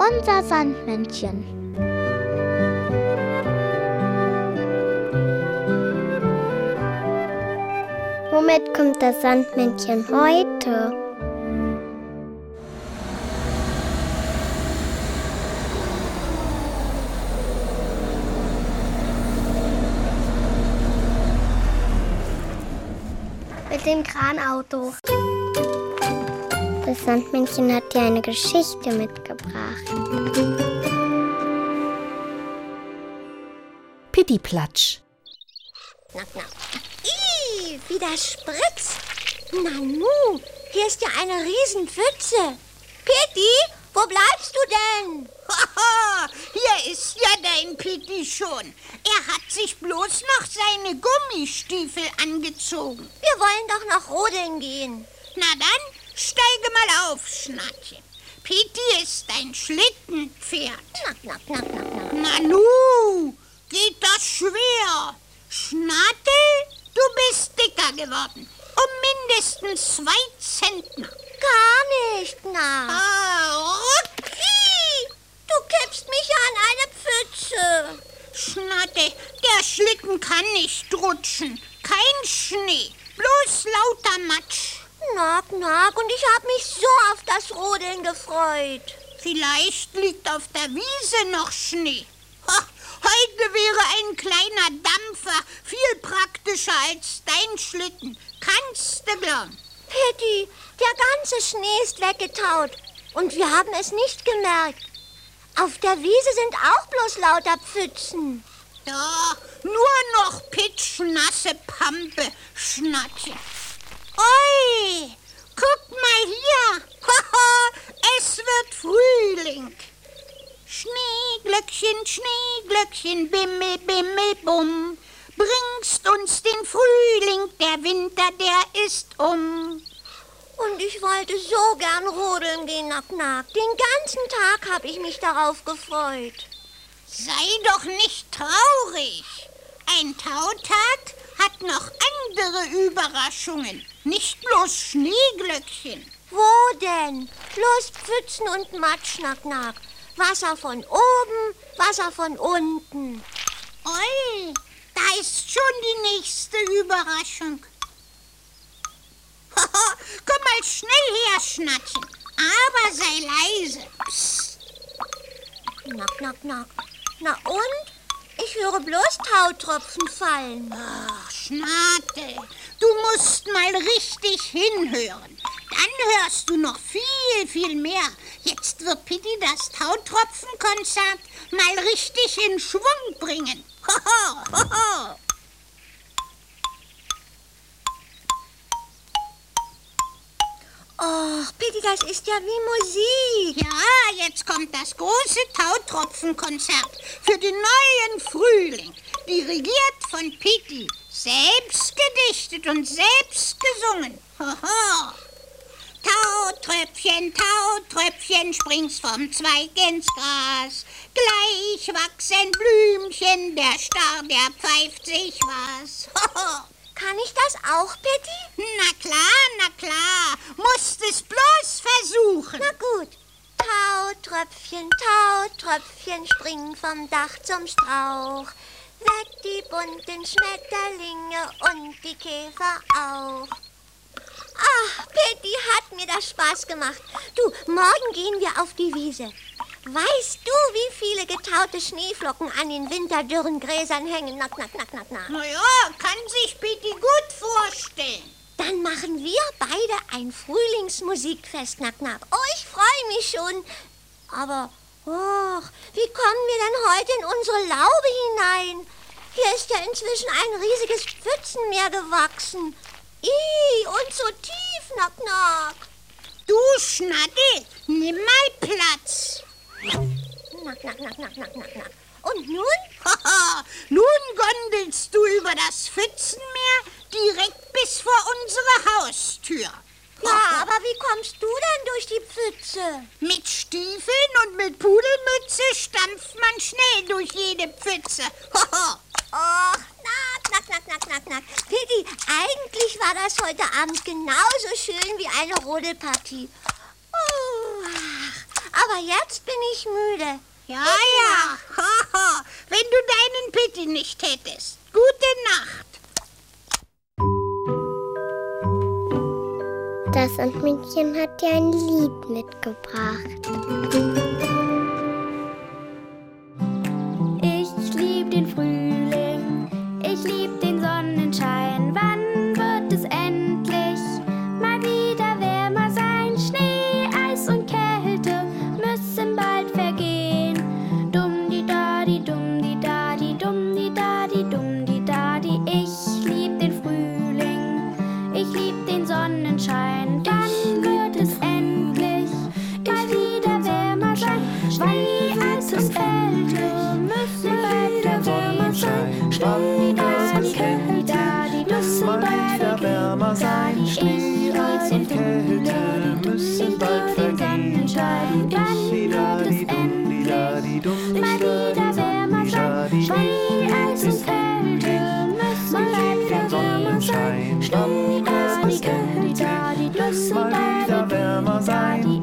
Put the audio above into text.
Unser Sandmännchen. Womit kommt das Sandmännchen heute? Mit dem Kranauto. Das Sandmännchen hat dir eine Geschichte mitgebracht. Pittiplatsch. Knack, knack. Ih, wie das spritzt. Nanu, hier ist ja eine Riesenpfütze. Pitti, wo bleibst du denn? Haha, hier ist ja dein Pitti schon. Er hat sich bloß noch seine Gummistiefel angezogen. Wir wollen doch noch rodeln gehen. Na dann, steige mal auf, Schnattchen. Pitti ist ein Schlittenpferd. Knack, knack, knack, knack, knack. Nanu, geht das schwer. Schnattel, du bist dicker geworden. Mindestens 2 Zentner. Gar nicht, na. Ah, Ih, du kippst mich an eine Pfütze. Schnatte, der Schlitten kann nicht rutschen. Kein Schnee, bloß lauter Matsch. Knack, knack, und ich habe mich so auf das Rodeln gefreut. Vielleicht liegt auf der Wiese noch Schnee. Heute wäre ein kleiner Dampfer viel praktischer als dein Schlitten. Kannst du glauben? Pitti, der ganze Schnee ist weggetaut und wir haben es nicht gemerkt. Auf der Wiese sind auch bloß lauter Pfützen. Ja, nur noch pitschnasse Pampe, Schnattchen. Oi, guck mal hier. Es wird Frühling. Schneeglöckchen, Bimmel, Bimmel, Bumm. Bringst uns den Frühling, der Winter, der ist um. Und ich wollte so gern rodeln gehen, Knack, knack. Den ganzen Tag habe ich mich darauf gefreut. Sei doch nicht traurig. Ein Tautag hat noch andere Überraschungen, nicht bloß Schneeglöckchen. Wo denn? Bloß Pfützen und Matsch, Knack, knack. Wasser von oben, Wasser von unten. Oi, da ist schon die nächste Überraschung. Komm mal schnell her, Schnattchen, aber sei leise. Psst. Knack, knack, knack. Na und? Ich höre bloß Tautropfen fallen. Ach, Schnatte, du musst mal richtig hinhören. Dann hörst du noch viel, viel mehr. Jetzt wird Pitti das Tautropfenkonzert mal richtig in Schwung bringen. Hoho, hoho. Oh, Pitti, das ist ja wie Musik. Ja, jetzt kommt das große Tautropfenkonzert für den neuen Frühling, dirigiert von Pitti, selbst gedichtet und selbst gesungen. Hoho. Tautröpfchen, Tautröpfchen, springst vom Zweig ins Gras. Gleich wachsen Blümchen, der Star, der pfeift sich was. Hoho. Kann ich das auch, Pitti? Na klar, musst es bloß versuchen. Na gut. Tautröpfchen, Tautröpfchen, springen vom Dach zum Strauch. Weg die bunten Schmetterlinge und die Käfer auch. Ach, Pitti, hat mir das Spaß gemacht. Du, morgen gehen wir auf die Wiese. Weißt du, wie viele getaute Schneeflocken an den winterdürren Gräsern hängen? Knack, knack, knack, knack, knack. Na ja, kann sich Pitti gut vorstellen. Dann machen wir beide ein Frühlingsmusikfest, Knack, knack. Oh, ich freue mich schon. Aber, wie kommen wir denn heute in unsere Laube hinein? Hier ist ja inzwischen ein riesiges Pfützenmeer gewachsen. Und so tief, Knack, knack. Du Schnatte, nimm mal Platz. Knack, knack, knack, knack, knack, knack, knack. Und nun? Nun gondelst du über das Pfützenmeer direkt bis vor unsere Haustür. Ja, aber wie kommst du denn durch die Pfütze? Mit Stiefeln und mit Pudelmütze stampft man schnell durch jede Pfütze. Ach, knack, knack, knack, knack, knack. Pitti, eigentlich war das heute Abend genauso schön wie eine Rodelpartie. aber jetzt bin ich müde. Ja, ja. Haha. Wenn du deinen Pitti nicht hättest. Gute Nacht. Das Sandmännchen hat dir ein Lied mitgebracht. Ich lieb den Frühling, ich lieb den Sonnenschein. Wann wird es endlich mal wieder wärmer sein? Schnee, Eis und Kälte müssen bald vergehen. Dumm-di-da-di, dumm-di-da-di, dumm-di-da-di, dumm-di-da-di. Ich lieb den Frühling, ich lieb den Sonnenschein. Wann wird es endlich mal wieder wärmer sein? Schnee, Eis und Kälte müssen bald wärmer sein. Dumm-di-da-di, dumm-di-da-di, müssen bald wärmer sein. Schnee, Eis und Kälte müssen bald vergehen. Wann wird es endlich mal wieder wärmer sein? Schnee, Eis und Kälte müssen bald wärmer sein. Dumm-di-da-di, dumm-di-da-di, müssen bald wärmer sein.